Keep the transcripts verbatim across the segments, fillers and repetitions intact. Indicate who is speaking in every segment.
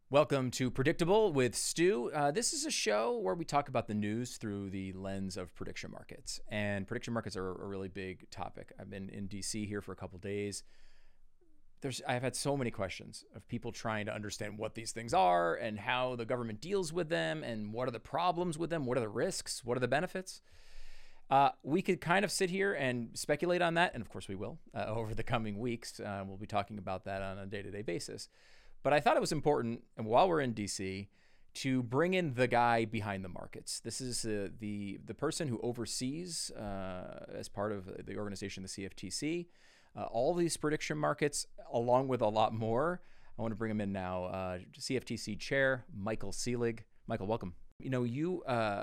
Speaker 1: Welcome to Predictable with Stu. Uh, this is a show where we talk about the news through the lens of prediction markets. And prediction markets are a really big topic. I've been in D C here for a couple days. There's, I've had so many questions of people trying to understand what these things are and how the government deals with them and what are the problems with them, what are the risks, what are the benefits. Uh, we could kind of sit here and speculate on that, and of course we will uh, over the coming weeks. Uh, we'll be talking about that on a day-to-day basis. But I thought it was important, and while we're in D C, to bring in the guy behind the markets. This is uh, the the person who oversees, uh, as part of the organization, the C F T C, uh, all these prediction markets, along with a lot more. I want to bring him in now. Uh, C F T C Chair Michael Selig. Michael, welcome. You know, you uh,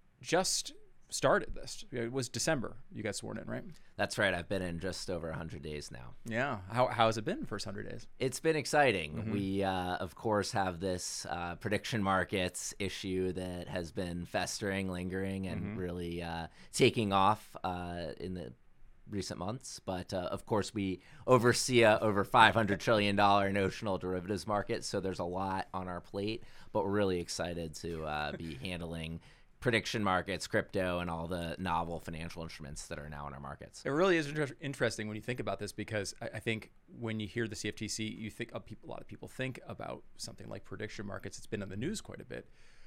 Speaker 1: just started this. It was December you got sworn in, right?
Speaker 2: That's right. I've been in just over one hundred days now.
Speaker 1: Yeah. How how has it been the first one hundred days?
Speaker 2: It's been exciting.
Speaker 1: Mm-hmm.
Speaker 2: We, uh, of course, have this uh, prediction markets issue that has been festering, lingering, and
Speaker 1: Mm-hmm.
Speaker 2: really uh, taking off uh, in the recent months. But, uh, of course, we oversee a over five hundred trillion dollars notional derivatives market, so there's a lot on our plate. But we're really excited to uh, be handling prediction markets, crypto, and all the novel financial instruments that are now in our markets.
Speaker 1: It really is inter- interesting when you think about this, because I, I think when you hear the C F T C, you think of people, a lot of people think about something like prediction markets. It's been in the news quite a bit.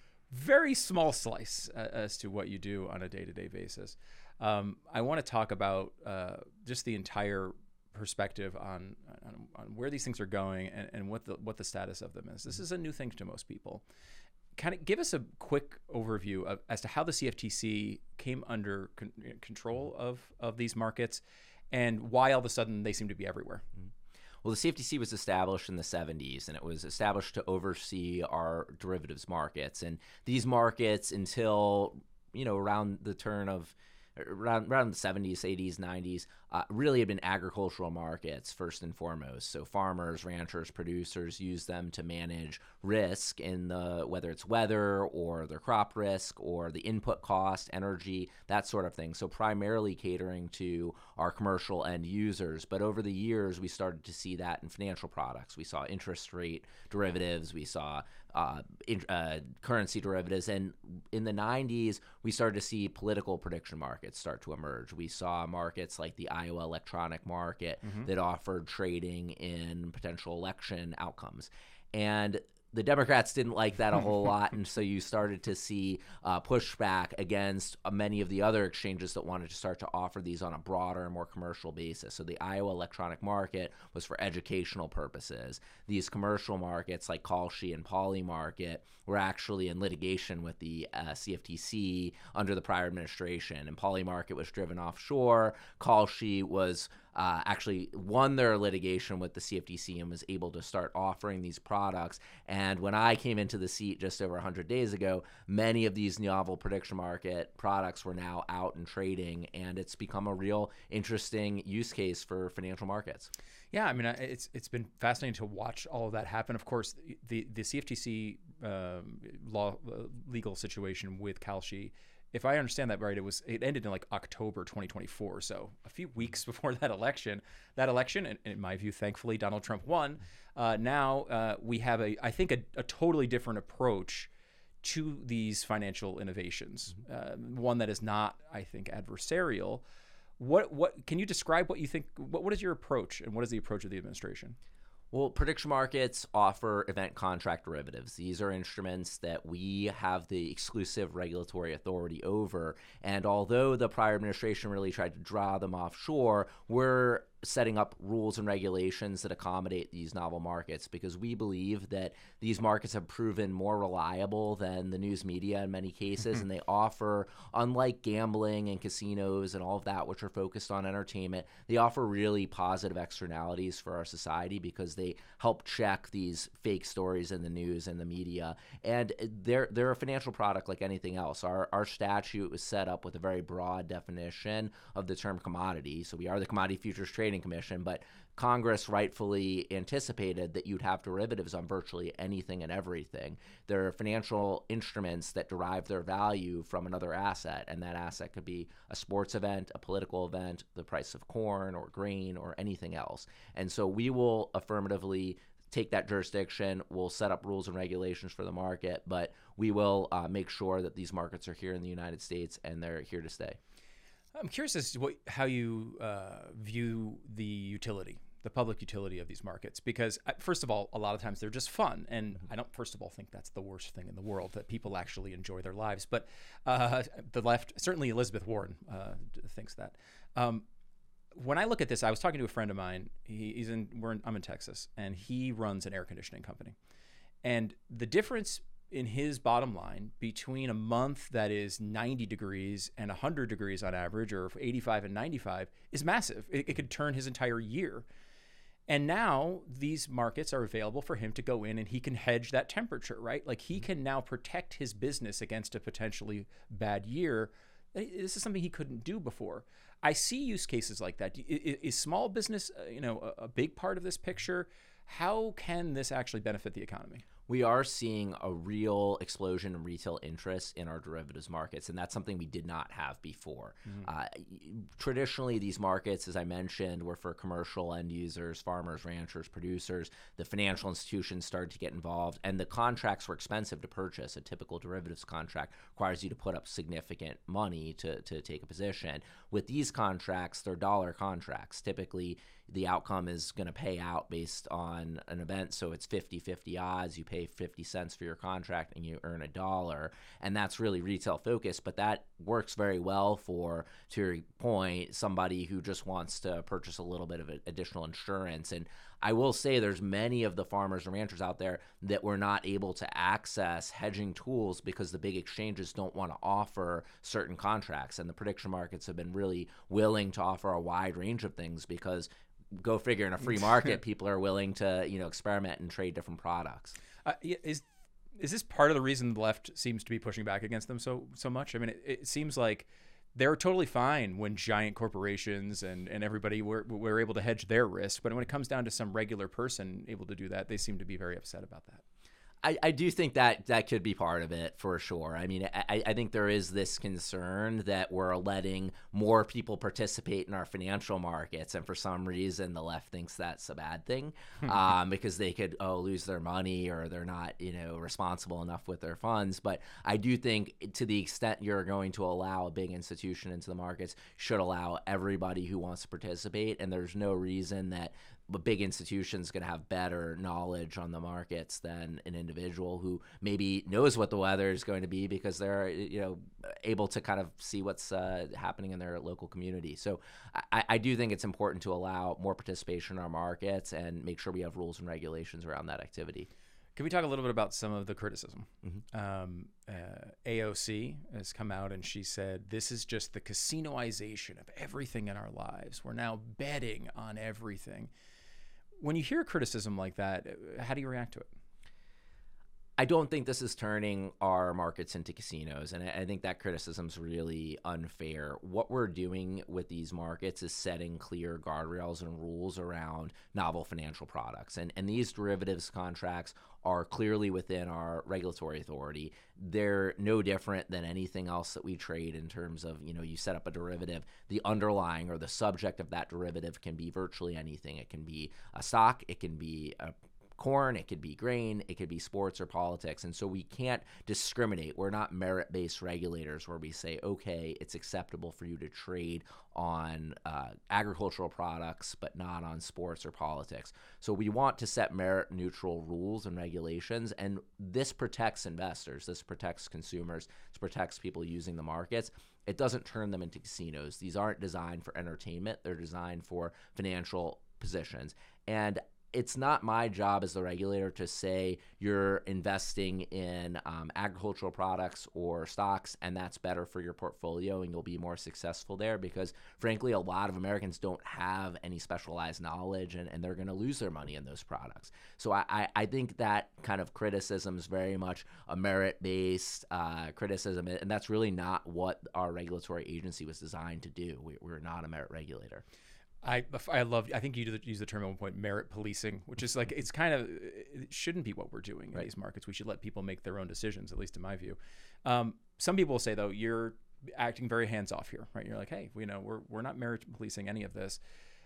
Speaker 1: Very small slice uh, as to what you do on a day-to-day basis. Um, I want to talk about uh, just the entire perspective on, on on where these things are going and, and what the what the status of them is. This is a new thing to most people. Kind of give us a quick overview of, as to how the C F T C came under con- control of, of these markets and why all of a sudden they seem to be everywhere.
Speaker 2: Well, the C F T C was established in the seventies, and it was established to oversee our derivatives markets. And these markets, until, you know, around the turn of around around the seventies, eighties, nineties, uh, really had been agricultural markets first and foremost. So farmers, ranchers, producers use them to manage risk in the, whether it's weather or their crop risk or the input cost, energy, that sort of thing. So primarily catering to our commercial end users. But over the years, we started to see that in financial products. We saw interest rate derivatives. We saw uh, in, uh, currency derivatives. And in the nineties, we started to see political prediction markets start to emerge. We saw markets like the Iowa electronic market mm-hmm. that offered trading in potential election outcomes. And the Democrats didn't like that a whole lot, and so you started to see uh, pushback against uh, many of the other exchanges that wanted to start to offer these on a broader and more commercial basis. So the Iowa electronic market was for educational purposes. These commercial markets like Kalshi and Polymarket were actually in litigation with the uh, C F T C under the prior administration, and Polymarket was driven offshore. Kalshi was Uh, actually won their litigation with the C F T C and was able to start offering these products. And when I came into the seat just over one hundred days ago, many of these novel prediction market products were now out and trading, and it's become a real interesting use case for financial markets.
Speaker 1: Yeah, I mean, it's it's been fascinating to watch all of that happen. Of course, the the C F T C um, law uh, legal situation with Kalshi, if I understand that right, it was it ended in like October twenty twenty-four, so a few weeks before that election. That election, and in my view, thankfully, Donald Trump won. Uh, now uh, we have a, I think, a, a totally different approach to these financial innovations. Uh, one that is not, I think, adversarial. What what can you describe what you think? What what is your approach, and what is the approach of the administration?
Speaker 2: Well, prediction markets offer event contract derivatives. These are instruments that we have the exclusive regulatory authority over. And although the prior administration really tried to draw them offshore, we're setting up rules and regulations that accommodate these novel markets, because we believe that these markets have proven more reliable than the news media in many cases, and they offer, unlike gambling and casinos and all of that, which are focused on entertainment, they offer really positive externalities for our society because they help check these fake stories in the news and the media. And they're they're a financial product like anything else. Our our statute was set up with a very broad definition of the term commodity. So we are the Commodity Futures Trading Commission, but Congress rightfully anticipated that you'd have derivatives on virtually anything and everything. They're financial instruments that derive their value from another asset, and that asset could be a sports event, a political event, the price of corn or grain or anything else. And so we will affirmatively take that jurisdiction. We'll set up rules and regulations for the market, but we will uh, make sure that these markets are here in the United States and they're here to stay.
Speaker 1: I'm curious as to what, how you uh, view the utility, the public utility of these markets, because uh, first of all, a lot of times they're just fun. And I don't, first of all, think that's the worst thing in the world, that people actually enjoy their lives. But uh, the left, certainly Elizabeth Warren uh, thinks that. Um, when I look at this, I was talking to a friend of mine. He, he's in, we're in, I'm in Texas, and he runs an air conditioning company. And the difference in his bottom line between a month that is ninety degrees and one hundred degrees on average, or eighty-five and ninety-five, is massive. It, it could turn his entire year. And now these markets are available for him to go in and he can hedge that temperature, right? Like he can now protect his business against a potentially bad year. This is something he couldn't do before. I see use cases like that. Is, is small business, uh, you know, a, a big part of this picture? How can this actually benefit the economy?
Speaker 2: We are seeing a real explosion in retail interest in our derivatives markets, and that's something we did not have before. Mm-hmm. Uh, traditionally, these markets, as I mentioned, were for commercial end users, farmers, ranchers, producers. The financial institutions started to get involved, and the contracts were expensive to purchase. A typical derivatives contract requires you to put up significant money to, to take a position. With these contracts, they're dollar contracts. Typically, the outcome is going to pay out based on an event. So it's fifty-fifty odds. You pay fifty cents for your contract and you earn a dollar. And that's really retail focused, but that works very well for, to your point, somebody who just wants to purchase a little bit of additional insurance. And I will say there's many of the farmers and ranchers out there that were not able to access hedging tools because the big exchanges don't want to offer certain contracts. And the prediction markets have been really willing to offer a wide range of things because, go figure, in a free market, people are willing to, you know, experiment and trade different products.
Speaker 1: Uh, is is this part of the reason the left seems to be pushing back against them so so much? I mean, it, it seems like they're totally fine when giant corporations and, and everybody were, were able to hedge their risk. But when it comes down to some regular person able to do that, they seem to be very upset about that.
Speaker 2: I, I do think that that could be part of it for sure. I mean, I, I think there is this concern that we're letting more people participate in our financial markets, and for some reason the left thinks that's a bad thing um, because they could oh lose their money or they're not you know responsible enough with their funds. But I do think to the extent you're going to allow a big institution into the markets, should allow everybody who wants to participate, and there's no reason that a big institution is going to have better knowledge on the markets than an individual who maybe knows what the weather is going to be because they're you know able to kind of see what's uh, happening in their local community. So I, I do think it's important to allow more participation in our markets and make sure we have rules and regulations around that activity.
Speaker 1: Can we talk a little bit about some of the criticism?
Speaker 2: Mm-hmm.
Speaker 1: Um, uh, A O C has come out and she said, this is just the casinoization of everything in our lives. We're now betting on everything. When you hear criticism like that, how do you react to it?
Speaker 2: I don't think this is turning our markets into casinos, and I think that criticism is really unfair. What we're doing with these markets is setting clear guardrails and rules around novel financial products, and, and these derivatives contracts are clearly within our regulatory authority. They're no different than anything else that we trade in terms of, you know, you set up a derivative, the underlying or the subject of that derivative can be virtually anything. It can be a stock, it can be a corn, it could be grain, it could be sports or politics. And so we can't discriminate. We're not merit-based regulators where we say, okay, it's acceptable for you to trade on uh, agricultural products, but not on sports or politics. So we want to set merit-neutral rules and regulations, and this protects investors, this protects consumers, this protects people using the markets. It doesn't turn them into casinos. These aren't designed for entertainment. They're designed for financial positions. And it's not my job as the regulator to say you're investing in um, agricultural products or stocks and that's better for your portfolio and you'll be more successful there, because frankly a lot of Americans don't have any specialized knowledge and, and they're going to lose their money in those products. So I, I, I think that kind of criticism is very much a merit-based uh, criticism, and that's really not what our regulatory agency was designed to do. We, we're not a merit regulator.
Speaker 1: I I love. I think you used the term at one point, merit policing, which is like, it's kind of, it shouldn't be what we're doing in right. these markets. We should let people make their own decisions, at least in my view. Um, some people will say though, you're acting very hands off here, right? You're like, hey, you know, we're we're not merit policing any of this.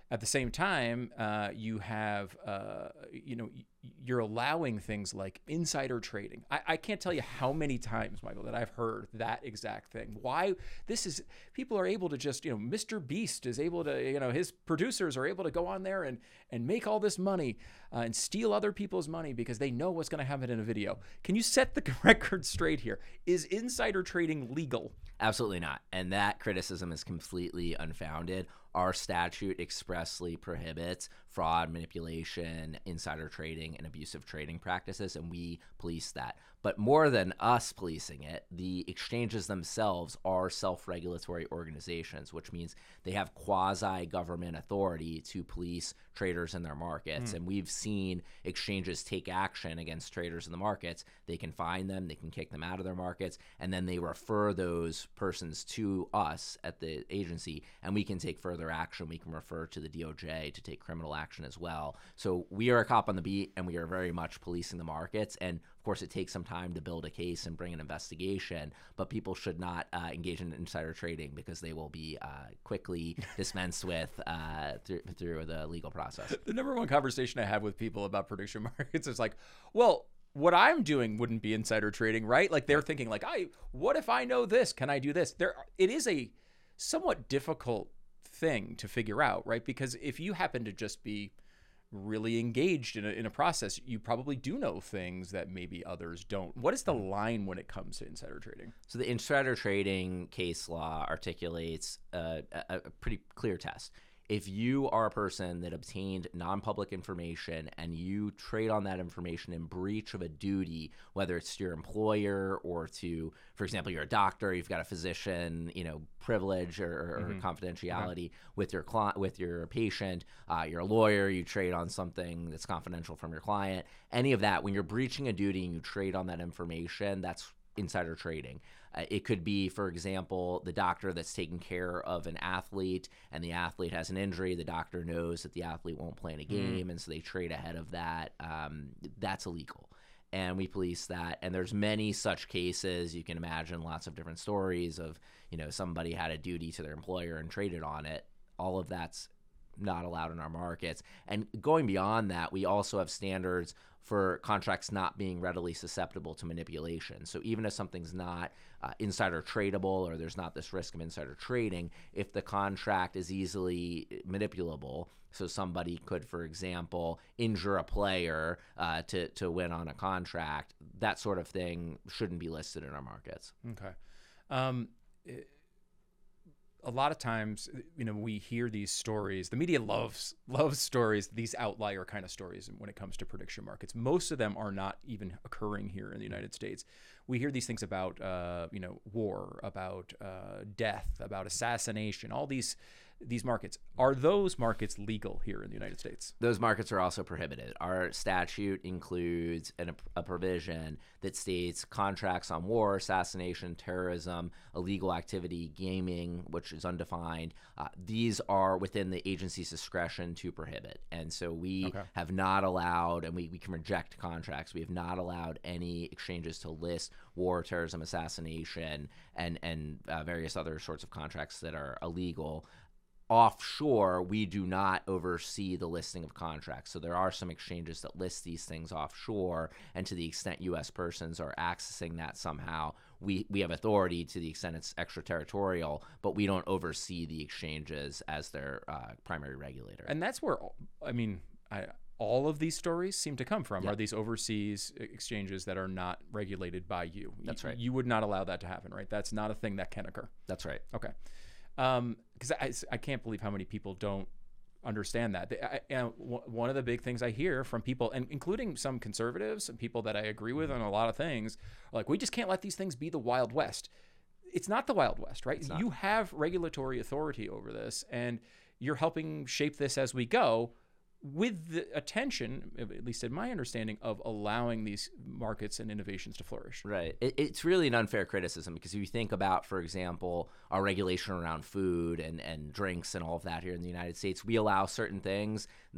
Speaker 1: At the same time, uh, you have, uh, you know, you're allowing things like insider trading. I, I can't tell you how many times, Michael, that I've heard that exact thing. Why this is, people are able to just, you know, Mister Beast is able to, you know, his producers are able to go on there and, and make all this money uh, and steal other people's money because they know what's going to happen in a video. Can you set the record straight here? Is insider trading legal?
Speaker 2: Absolutely not. And that criticism is completely unfounded. Our statute expressly prohibits fraud, manipulation, insider trading, and abusive trading practices, and we police that. But more than us policing it, the exchanges themselves are self-regulatory organizations, which means they have quasi-government authority to police traders in their markets. Mm. And we've seen exchanges take action against traders in the markets. They can fine them, they can kick them out of their markets, and then they refer those persons to us at the agency, and we can take further action. We can refer to the D O J to take criminal action as well. So we are a cop on the beat, and we are very much policing the markets. And of course, it takes some time to build a case and bring an investigation, but people should not uh, engage in insider trading because they will be uh, quickly dispensed with uh, through, through the legal process.
Speaker 1: The number one conversation I have with people about prediction markets is like, well, what I'm doing wouldn't be insider trading, right? Like they're thinking like, I, what if I know this? Can I do this? There, it is a somewhat difficult thing to figure out, right? Because if you happen to just be really engaged in a, in a process, you probably do know things that maybe others don't. What is the line when it comes to insider trading?
Speaker 2: So the insider trading case law articulates a, a, a pretty clear test. If you are a person that obtained non-public information and you trade on that information in breach of a duty, whether it's to your employer or to, for example, you're a doctor, you've got a physician, you know, privilege or, or mm-hmm. confidentiality okay. with your client, with your patient, uh, you're a lawyer, you trade on something that's confidential from your client, any of that, when you're breaching a duty and you trade on that information, that's insider trading. Uh, it could be, for example, the doctor that's taking care of an athlete and the athlete has an injury. The doctor knows that the athlete won't play in a game, mm. and so they trade ahead of that. Um, that's illegal. And we police that. And there's many such cases. You can imagine lots of different stories of, you know, somebody had a duty to their employer and traded on it. All of that's not allowed in our markets. And going beyond that, we also have standards for contracts not being readily susceptible to manipulation. So even if something's not uh, insider tradable or there's not this risk of insider trading, if the contract is easily manipulable, so somebody could, for example, injure a player uh, to, to win on a contract, that sort of thing shouldn't be listed in our markets.
Speaker 1: Okay. Um, it- A lot of times, you know, we hear these stories. The media loves loves stories, these outlier kind of stories when it comes to prediction markets. Most of them are not even occurring here in the United States. We hear these things about, uh, you know, war, about uh, death, about assassination, all these these markets. Are those markets legal here in the United States?
Speaker 2: Those markets are also prohibited. Our statute includes an, a provision that states contracts on war, assassination, terrorism, illegal activity, gaming, which is undefined. Uh, these are within the agency's discretion to prohibit. And so we okay. have not allowed, and we, we can reject contracts, we have not allowed any exchanges to list war, terrorism, assassination, and, and uh, various other sorts of contracts that are illegal. Offshore, we do not oversee the listing of contracts. So there are some exchanges that list these things offshore, and to the extent U S persons are accessing that somehow, we, we have authority to the extent it's extraterritorial, but we don't oversee the exchanges as their uh, primary regulator.
Speaker 1: And that's where, I mean, I, all of these stories seem to come from,
Speaker 2: yeah.
Speaker 1: are these overseas exchanges that are not regulated by you.
Speaker 2: That's right.
Speaker 1: You would not allow that to happen, right? That's not a thing that can occur.
Speaker 2: That's right.
Speaker 1: Okay. Um, because I, I can't believe how many people don't understand that. They, I, you know, w- one of the big things I hear from people, and including some conservatives and people that I agree with on a lot of things, are like, we just can't let these things be the Wild West. It's not the Wild West, right? You have regulatory authority over this, and you're helping shape this as we go, with the attention, at least in my understanding, of allowing these markets and innovations to flourish.
Speaker 2: Right. It, it's really an unfair criticism because if you think about, for example, our regulation around food and, and drinks and all of that here in the United States, we allow certain things.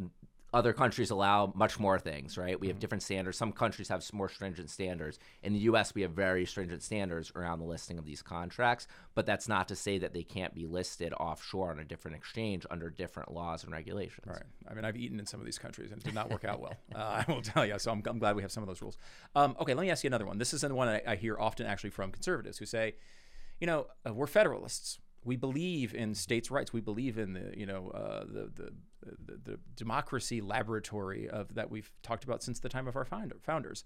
Speaker 2: other countries allow much more things, right? We have different standards. Some countries have more stringent standards. In the U S, we have very stringent standards around the listing of these contracts, but that's not to say that they can't be listed offshore on a different exchange under different laws and regulations.
Speaker 1: Right. I mean, I've eaten in some of these countries and it did not work out well. Uh, I will tell you. So I'm, I'm glad we have some of those rules. Um, okay, let me ask you another one. This is the one I, I hear often actually from conservatives who say, you know, uh, we're federalists. We believe in states' rights. We believe in the, you know, uh, the, the the the democracy laboratory of that we've talked about since the time of our founder, founders.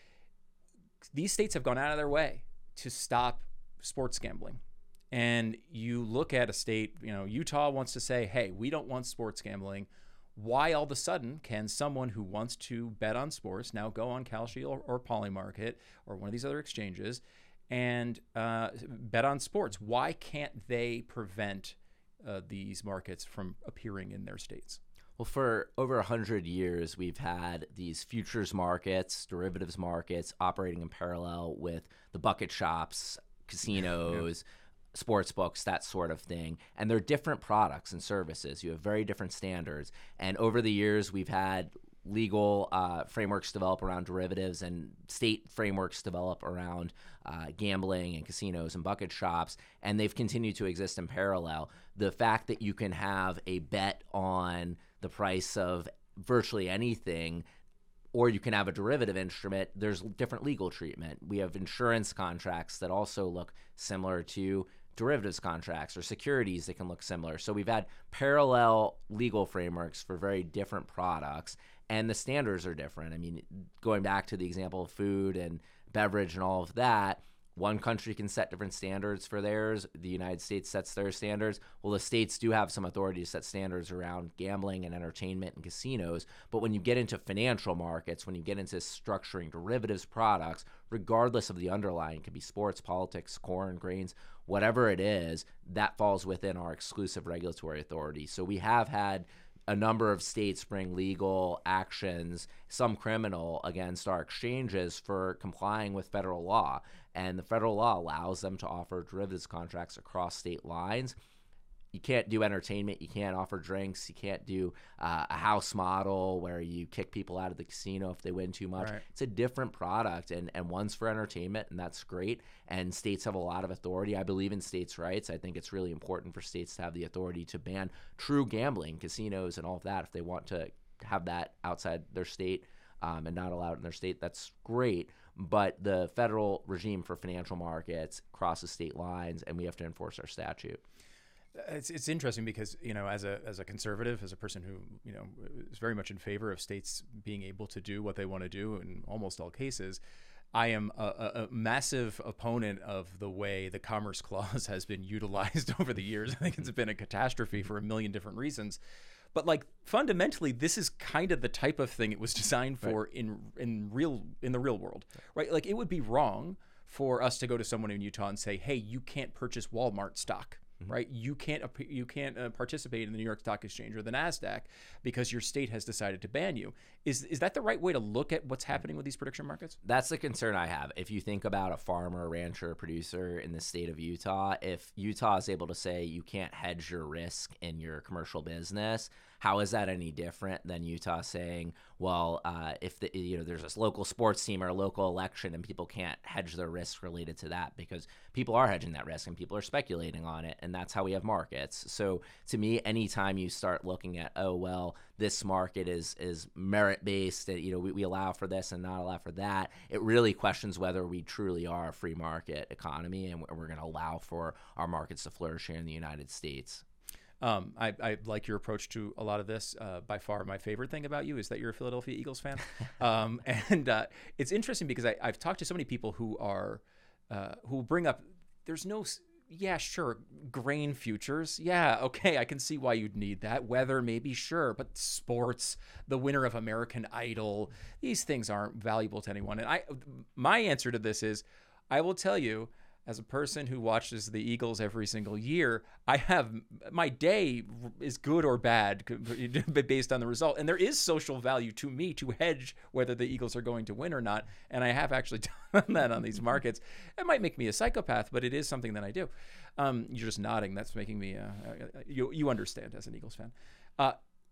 Speaker 1: These states have gone out of their way to stop sports gambling. And you look at a state, you know, Utah wants to say, hey, we don't want sports gambling. Why all of a sudden can someone who wants to bet on sports now go on Kalshi or, or Polymarket or one of these other exchanges and uh, bet on sports? Why can't they prevent uh, these markets from appearing in their states?
Speaker 2: Well, for over one hundred years, we've had these futures markets, derivatives markets operating in parallel with the bucket shops, casinos, yeah. sports books, that sort of thing. And they're different products and services. You have very different standards. And over the years, we've had legal uh, frameworks develop around derivatives and state frameworks develop around uh, gambling and casinos and bucket shops, and they've continued to exist in parallel. The fact that you can have a bet on the price of virtually anything, or you can have a derivative instrument, there's different legal treatment. We have insurance contracts that also look similar to derivatives contracts, or securities that can look similar. So we've had parallel legal frameworks for very different products, and the standards are different. I mean, going back to the example of food and beverage and all of that, one country can set different standards for theirs. The United States sets their standards. Well, the states do have some authority to set standards around gambling and entertainment and casinos. But when you get into financial markets, when you get into structuring derivatives products, regardless of the underlying, it could be sports, politics, corn, grains, whatever it is, that falls within our exclusive regulatory authority. So we have had a number of states bring legal actions, some criminal, against our exchanges for complying with federal law. And the federal law allows them to offer derivatives contracts across state lines. You can't do entertainment. You can't offer drinks. You can't do uh, a house model where you kick people out of the casino if they win too much.
Speaker 1: Right.
Speaker 2: It's a different product, and, and one's for entertainment, and that's great. And states have a lot of authority. I believe in states' rights. I think it's really important for states to have the authority to ban true gambling, casinos, and all of that. If they want to have that outside their state um, and not allow it in their state, that's great. But the federal regime for financial markets crosses state lines, and we have to enforce our statute.
Speaker 1: It's it's interesting because, you know, as a as a conservative, as a person who, you know, is very much in favor of states being able to do what they want to do in almost all cases, I am a, a, a massive opponent of the way the Commerce Clause has been utilized over the years. I think it's been a catastrophe for a million different reasons. But like fundamentally, this is kind of the type of thing it was designed for right. in in real in the real world, right? Like it would be wrong for us to go to someone in Utah and say, "Hey, you can't purchase Walmart stock." Mm-hmm. Right, you can't you can't uh, participate in the New York Stock Exchange or the NASDAQ because your state has decided to ban you. Is is that the right way to look at what's happening with these prediction markets?
Speaker 2: That's the concern I have. If you think about a farmer, rancher, producer in the state of Utah, if Utah is able to say you can't hedge your risk in your commercial business, how is that any different than Utah saying, well, uh, if the, you know there's this local sports team or a local election and people can't hedge their risk related to that because people are hedging that risk and people are speculating on it, and that's how we have markets. So to me, anytime you start looking at, oh, well, this market is is merit-based, you know, we, we allow for this and not allow for that, it really questions whether we truly are a free market economy and we're going to allow for our markets to flourish here in the United States.
Speaker 1: Um, I, I like your approach to a lot of this. Uh, by far, my favorite thing about you is that you're a Philadelphia Eagles fan. um, and uh, it's interesting because I, I've talked to so many people who are uh, who bring up, there's no, yeah, sure, grain futures. Yeah, okay, I can see why you'd need that. Weather, maybe, sure. But sports, the winner of American Idol, these things aren't valuable to anyone. And I, my answer to this is, I will tell you, as a person who watches the Eagles every single year, I have my day is good or bad based on the result. And there is social value to me to hedge whether the Eagles are going to win or not. And I have actually done that on these markets. It might make me a psychopath, but it is something that I do. Um, you're just nodding. That's making me, uh, you, you understand as an Eagles fan. Uh,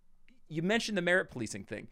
Speaker 1: you mentioned the merit policing thing.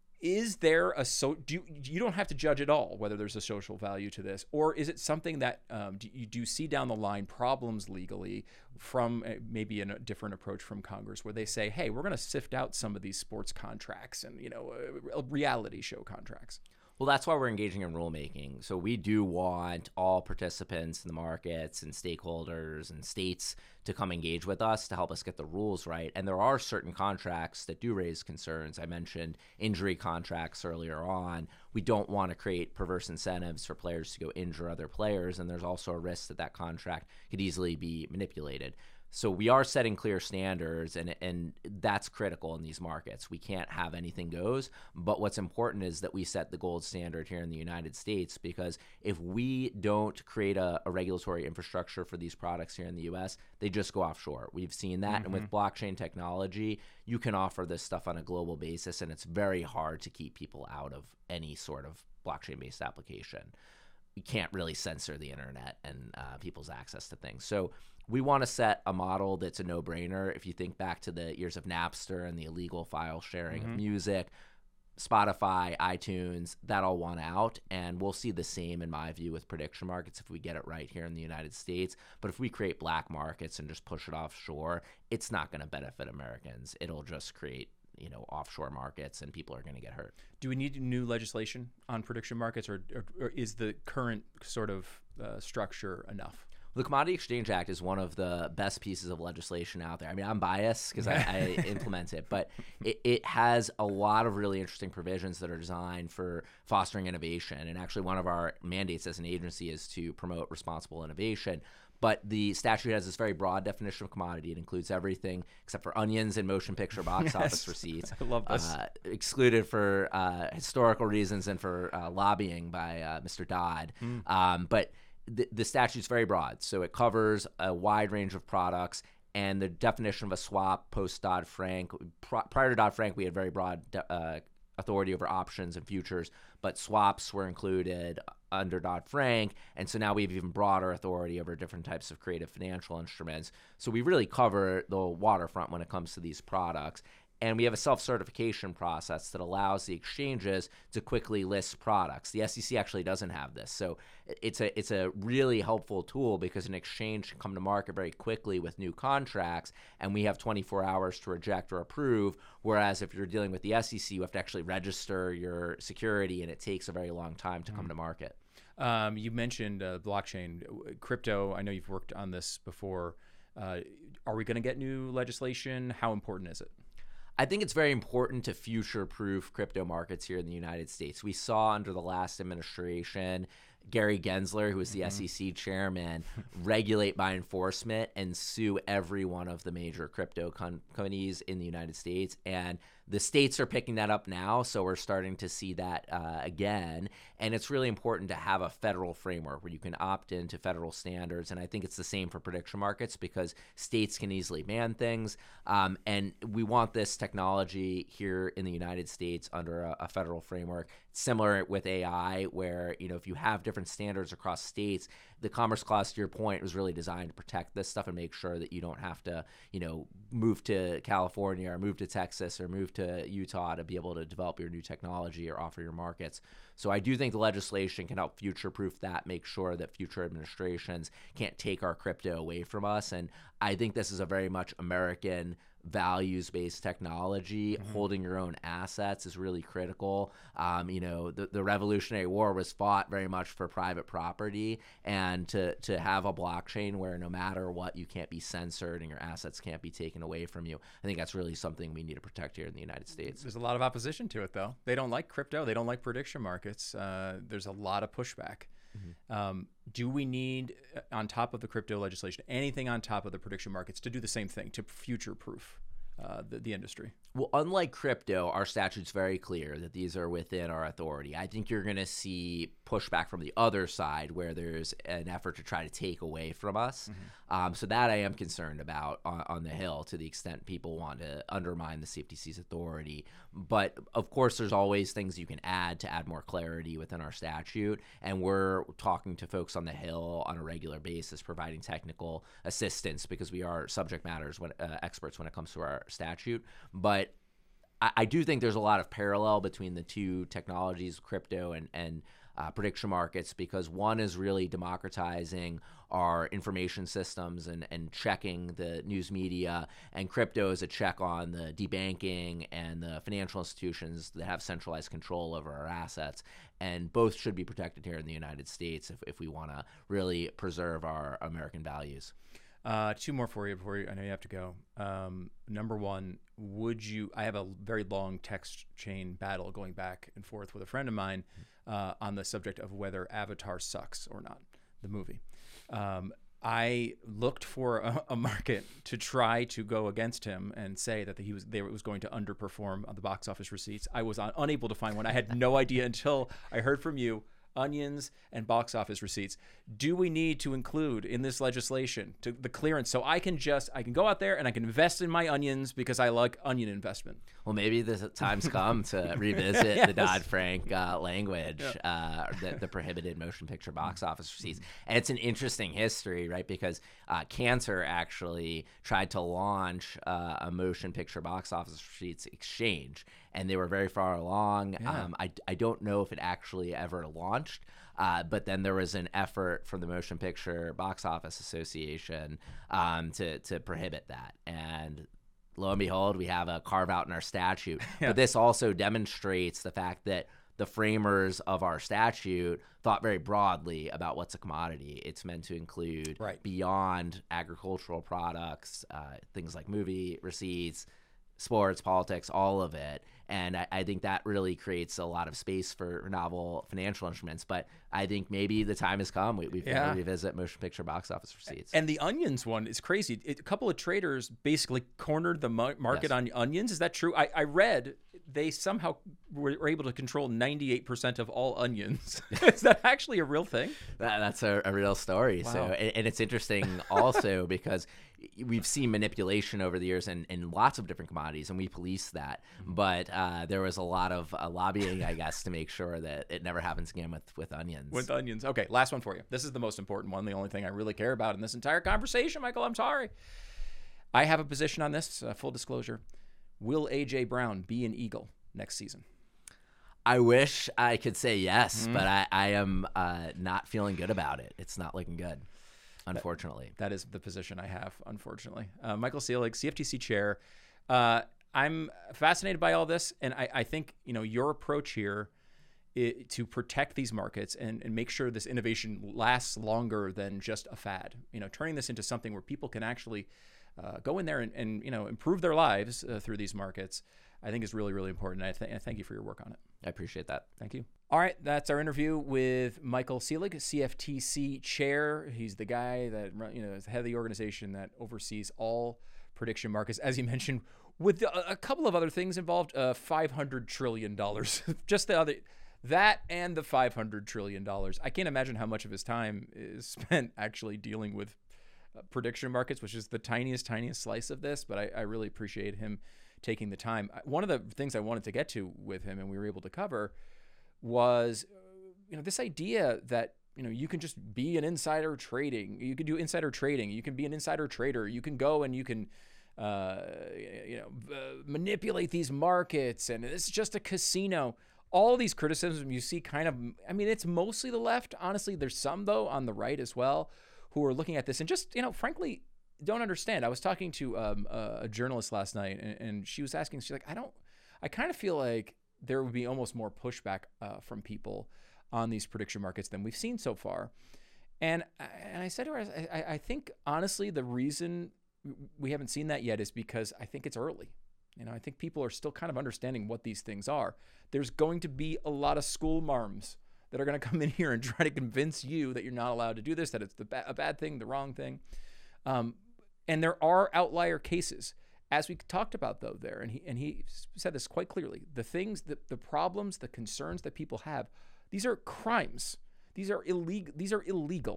Speaker 1: Is there a so do you, you don't have to judge at all whether there's a social value to this, or is it something that um, do you do see down the line problems legally from uh, maybe a different approach from Congress where they say, hey, we're going to sift out some of these sports contracts and, you know, uh, reality show contracts?
Speaker 2: Well, that's why we're engaging in rulemaking. So we do want all participants in the markets and stakeholders and states to come engage with us to help us get the rules right. And there are certain contracts that do raise concerns. I mentioned injury contracts earlier on. We don't want to create perverse incentives for players to go injure other players. And there's also a risk that that contract could easily be manipulated. So we are setting clear standards, and and that's critical in these markets. We can't have anything goes, but what's important is that we set the gold standard here in the United States, because if we don't create a, a regulatory infrastructure for these products here in the U S, they just go offshore. We've seen that, mm-hmm. and with blockchain technology, you can offer this stuff on a global basis, and it's very hard to keep people out of any sort of blockchain-based application. You can't really censor the internet and uh, people's access to things. So we want to set a model that's a no-brainer. If you think back to the years of Napster and the illegal file sharing mm-hmm. of music, Spotify, iTunes, that all won out. And we'll see the same, in my view, with prediction markets if we get it right here in the United States. But if we create black markets and just push it offshore, it's not going to benefit Americans. It'll just create, you know, offshore markets, and people are going to get hurt.
Speaker 1: Do we need new legislation on prediction markets, or, or, or is the current sort of uh, structure enough?
Speaker 2: The Commodity Exchange Act is one of the best pieces of legislation out there. I mean, I'm biased because I, I implement it, but it, it has a lot of really interesting provisions that are designed for fostering innovation. And actually, one of our mandates as an agency is to promote responsible innovation. But the statute has this very broad definition of commodity. It includes everything except for onions and motion picture box yes. office receipts.
Speaker 1: I love this.
Speaker 2: Uh, excluded for uh, historical reasons and for uh, lobbying by uh, Mister Dodd. Mm. Um, but the, the statute's very broad, so it covers a wide range of products. And the definition of a swap post Dodd-Frank, pr- prior to Dodd-Frank, we had very broad uh, authority over options and futures, but swaps were included under Dodd-Frank, and so now we have even broader authority over different types of creative financial instruments. So we really cover the waterfront when it comes to these products. And we have a self-certification process that allows the exchanges to quickly list products. The S E C actually doesn't have this. So it's a it's a really helpful tool, because an exchange can come to market very quickly with new contracts, and we have twenty-four hours to reject or approve. Whereas if you're dealing with the S E C, you have to actually register your security, and it takes a very long time to mm. come to market.
Speaker 1: Um, you mentioned uh, blockchain. Crypto, I know you've worked on this before. Uh, are we going to get new legislation? How important is it?
Speaker 2: I think it's very important to future-proof crypto markets here in the United States. We saw under the last administration Gary Gensler, who was the mm-hmm. S E C chairman, regulate by enforcement and sue every one of the major crypto com- companies in the United States. And the states are picking that up now, so we're starting to see that uh, again. And it's really important to have a federal framework where you can opt into federal standards. And I think it's the same for prediction markets, because states can easily ban things. Um, and we want this technology here in the United States under a, a federal framework. Similar with A I, where, you know, if you have different standards across states, the Commerce Clause, to your point, was really designed to protect this stuff and make sure that you don't have to, you know, move to California or move to Texas or move to Utah to be able to develop your new technology or offer your markets. So I do think the legislation can help future-proof that, make sure that future administrations can't take our crypto away from us. And I think this is a very much American values-based technology. Mm-hmm. Holding your own assets is really critical. Um, you know, the, the Revolutionary War was fought very much for private property, and to to have a blockchain where no matter what, you can't be censored and your assets can't be taken away from you, I think that's really something we need to protect here in the United States.
Speaker 1: There's a lot of opposition to it, though. They don't like crypto. They don't like prediction markets. Uh, there's a lot of pushback. Mm-hmm. Um, do we need, on top of the crypto legislation, anything on top of the prediction markets to do the same thing, to future-proof uh, the, the industry?
Speaker 2: Well, unlike crypto, our statute's very clear that these are within our authority. I think you're going to see pushback from the other side, where there's an effort to try to take away from us. Mm-hmm. Um, so that I am concerned about on, on the Hill, to the extent people want to undermine the C F T C's authority. But of course, there's always things you can add to add more clarity within our statute. And we're talking to folks on the Hill on a regular basis, providing technical assistance, because we are subject matters when, uh, experts when it comes to our statute. But I, I do think there's a lot of parallel between the two technologies, crypto and and uh, prediction markets, because one is really democratizing our information systems and, and checking the news media, and crypto is a check on the debanking and the financial institutions that have centralized control over our assets. And both should be protected here in the United States if, if we want to really preserve our American values.
Speaker 1: Uh, two more for you before you, I know you have to go. Um, number one, would you? I have a very long text chain battle going back and forth with a friend of mine uh, on the subject of whether Avatar sucks or not, the movie. Um, I looked for a, a market to try to go against him and say that he was they was going to underperform on the box office receipts. I was un, unable to find one. I had no idea until I heard from you. Onions and box office receipts. Do we need to include in this legislation to the clearance so I can just I can go out there and I can invest in my onions because I like onion investment?
Speaker 2: Well, maybe the time's come to revisit
Speaker 1: Yes.
Speaker 2: the Dodd-Frank uh, language,
Speaker 1: Yeah.
Speaker 2: uh, the, the prohibited motion picture box office receipts. And it's an interesting history, right? Because uh, Cantor actually tried to launch uh, a motion picture box office receipts exchange, and they were very far along.
Speaker 1: Yeah.
Speaker 2: Um, I, I don't know if it actually ever launched. Uh, but then there was an effort from the Motion Picture Box Office Association um, to to prohibit that. And lo and behold, we have a carve out in our statute.
Speaker 1: Yeah.
Speaker 2: But this also demonstrates the fact that the framers of our statute thought very broadly about what's a commodity. It's meant to include
Speaker 1: Right.
Speaker 2: beyond agricultural products, uh, things like movie receipts, sports, politics, all of it. And I, I think that really creates a lot of space for novel financial instruments. But I think maybe the time has come. We, we've got
Speaker 1: Yeah.
Speaker 2: to revisit motion picture box office receipts.
Speaker 1: And the onions one is crazy. It, a couple of traders basically cornered the mo- market
Speaker 2: Yes.
Speaker 1: on onions. Is that true? I, I read they somehow were, were able to control ninety-eight percent of all onions. Is that actually a real thing?
Speaker 2: That, that's a, a real story.
Speaker 1: Wow.
Speaker 2: So, and, and it's interesting also because we've seen manipulation over the years in, in lots of different commodities, and we police that. But uh, there was a lot of uh, lobbying, I guess, to make sure that it never happens again with, with onions.
Speaker 1: With onions. Okay, last one for you. This is the most important one, the only thing I really care about in this entire conversation, Michael. I'm sorry. I have a position on this, uh, full disclosure. Will A J. Brown be an Eagle next season?
Speaker 2: I wish I could say yes,
Speaker 1: Mm-hmm.
Speaker 2: but I, I am uh, not feeling good about it. It's not looking good, unfortunately.
Speaker 1: That is the position I have, unfortunately. Uh, Michael Seelig, C F T C chair. Uh, I'm fascinated by all this, and I, I think you know your approach here i to protect these markets and, and make sure this innovation lasts longer than just a fad. You know, turning this into something where people can actually uh, go in there and, and you know improve their lives uh, through these markets, I think is really, really important. I, th- I thank you for your work on it.
Speaker 2: I appreciate that.
Speaker 1: Thank you. All right, that's our interview with Michael Seelig, C F T C chair. He's the guy that run- you know is the head of the organization that oversees all prediction markets, as you mentioned, with a, a couple of other things involved. Uh, five hundred trillion dollars, just the other that and the five hundred trillion dollars. I can't imagine how much of his time is spent actually dealing with uh, prediction markets, which is the tiniest, tiniest slice of this. But I, I really appreciate him taking the time. One of the things I wanted to get to with him, and we were able to cover, was uh, you know this idea that you know you can just be an insider trading. You can do insider trading. You can be an insider trader. You can go and you can uh, you know uh, manipulate these markets, and it's just a casino. All these criticisms you see, kind of, I mean, it's mostly the left. Honestly, there's some though on the right as well who are looking at this and just you know frankly don't understand. I was talking to um, a journalist last night, and, and she was asking, she's like, I don't, I kind of feel like there would be almost more pushback uh, from people on these prediction markets than we've seen so far. And, and I said to her, I, I think honestly, the reason we haven't seen that yet is because I think it's early. You know, I think people are still kind of understanding what these things are. There's going to be a lot of school marms that are going to come in here and try to convince you that you're not allowed to do this, that it's the ba- a bad thing, the wrong thing. Um, and there are outlier cases, as we talked about though there, and he and he said this quite clearly. The things, the, the problems, the concerns that people have, these are crimes. These are illegal. These are illegal.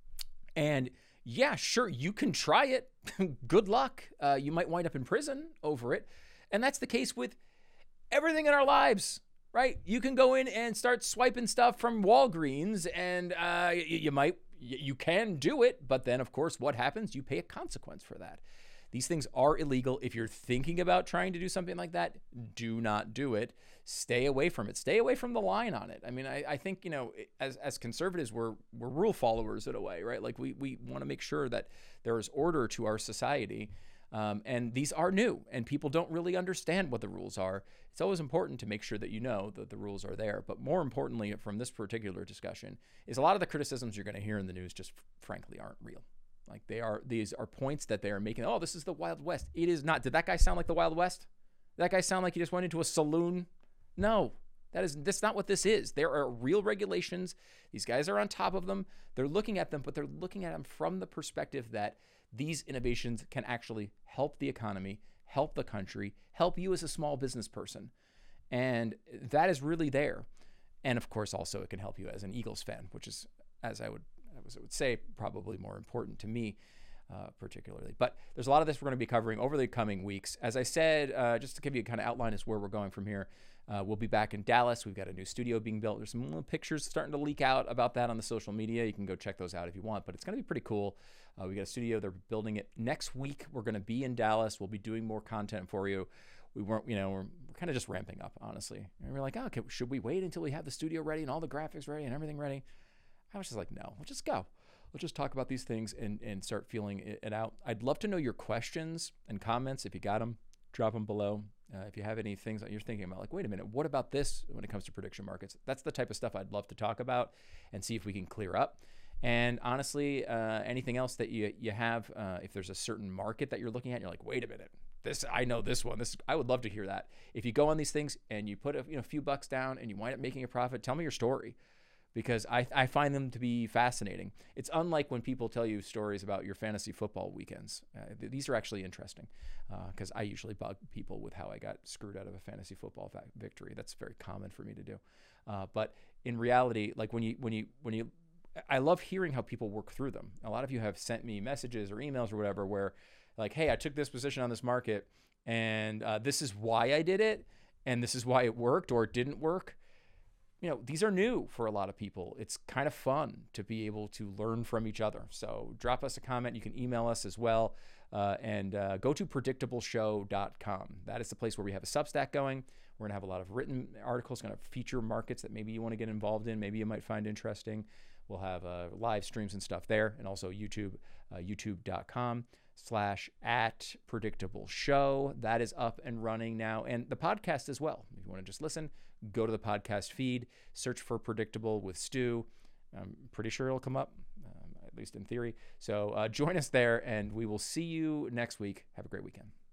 Speaker 1: And yeah, sure, you can try it. Good luck. Uh, you might wind up in prison over it. And that's the case with everything in our lives, right? You can go in and start swiping stuff from Walgreens, and uh, you, you might, you can do it, but then of course, what happens? You pay a consequence for that. These things are illegal. If you're thinking about trying to do something like that, do not do it. Stay away from it. Stay away from the line on it. I mean, I, I think, you know, as as conservatives, we're we're rule followers in a way, right? Like we we want to make sure that there is order to our society. Um, and these are new, and people don't really understand what the rules are. It's always important to make sure that you know that the rules are there. But more importantly, from this particular discussion, is a lot of the criticisms you're going to hear in the news just frankly aren't real. Like they are, these are points that they are making. Oh, this is the Wild West. It is not. Did that guy sound like the Wild West? Did that guy sound like he just went into a saloon? No, that is, that's not what this is. There are real regulations. These guys are on top of them. They're looking at them, but they're looking at them from the perspective that these innovations can actually help the economy, help the country, help you as a small business person. And that is really there. And of course, also it can help you as an Eagles fan, which is, as I would, as I would say, probably more important to me, uh, particularly. But there's a lot of this we're going to be covering over the coming weeks. As I said, uh, just to give you a kind of outline as where we're going from here, uh, we'll be back in Dallas. We've got a new studio being built. There's some little pictures starting to leak out about that on the social media. You can go check those out if you want, but it's going to be pretty cool. Uh, we got a studio. They're building it next week. We're going to be in Dallas. We'll be doing more content for you. We weren't, you know, we're, we're kind of just ramping up, honestly. And we're like, oh, okay, should we wait until we have the studio ready and all the graphics ready and everything ready? I was just like, no, we'll just go. Let's just talk about these things and, and start feeling it, it out. I'd love to know your questions and comments. If you got them, drop them below. Uh, if you have any things that you're thinking about, like, wait a minute, what about this when it comes to prediction markets? That's the type of stuff I'd love to talk about and see if we can clear up. And honestly, uh, anything else that you you have, uh, if there's a certain market that you're looking at, you're like, wait a minute, this I know this one. This I would love to hear that. If you go on these things and you put a you know, few bucks down and you wind up making a profit, tell me your story, because I, I find them to be fascinating. It's unlike when people tell you stories about your fantasy football weekends. Uh, th- these are actually interesting because uh, I usually bug people with how I got screwed out of a fantasy football va- victory. That's very common for me to do. Uh, but in reality, like when you when you when you I love hearing how people work through them. A lot of you have sent me messages or emails or whatever where like, hey, I took this position on this market and uh, this is why I did it and this is why it worked or it didn't work. You know, these are new for a lot of people. It's kind of fun to be able to learn from each other. So drop us a comment. You can email us as well. Uh, and uh, go to predictable show dot com. That is the place where we have a Substack going. We're going to have a lot of written articles, going to feature markets that maybe you want to get involved in, maybe you might find interesting. We'll have uh, live streams and stuff there, and also YouTube, uh, youtube.com slash at predictable show. That is up and running now, and the podcast as well. If you want to just listen, go to the podcast feed, search for Predictable with Stu. I'm pretty sure it'll come up, um, at least in theory. So uh, join us there, and we will see you next week. Have a great weekend.